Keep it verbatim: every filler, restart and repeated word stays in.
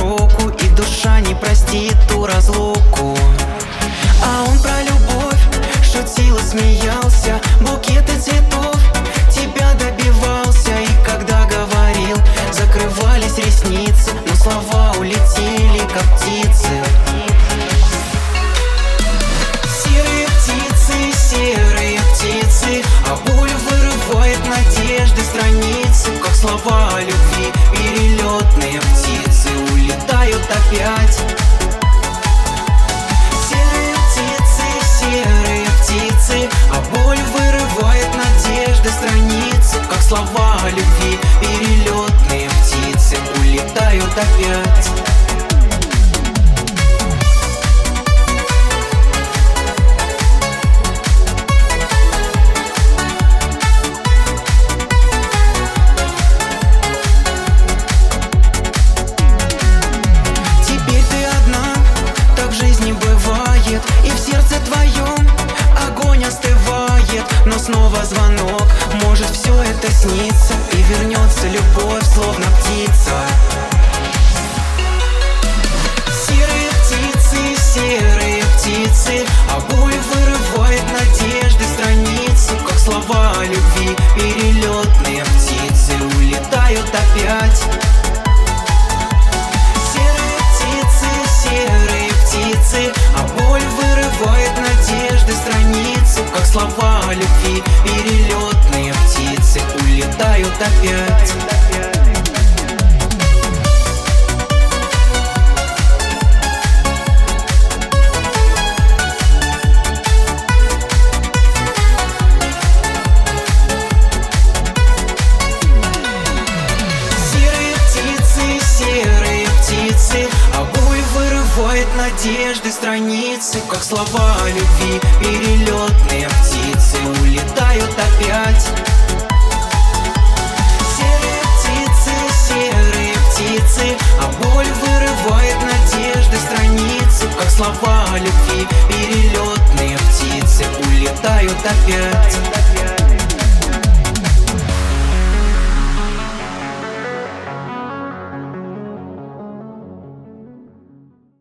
руку, и душа не простит ту разлуку. А он про любовь шутил и смеялся, букеты цветов тебя добивался. И когда говорил, закрывались ресницы, но слова улетели, как птицы. Серые птицы, серые птицы, а боль вырывает надежды страницы. Как слова о любви, перелетные птицы улетают опять. Серые птицы, серые птицы, а боль вырывает надежды страницы. Как слова о любви, перелетные птицы улетают опять. И в сердце твоем огонь остывает, но снова звонок, может все это снится, и вернется любовь, словно птица. Серые птицы, серые птицы, а боль вырывает надежды страницы. Как слова о любви, перелетные птицы улетают опять. Серые птицы, серые птицы, а боль вырывает надежды страницы. Как слова о любви, перелетные птицы улетают опять. Надежды страницы, как слова о любви, перелетные птицы улетают опять. Серые птицы, серые птицы, а боль вырывает надежды страницы. Как слова о любви, перелетные птицы улетают опять.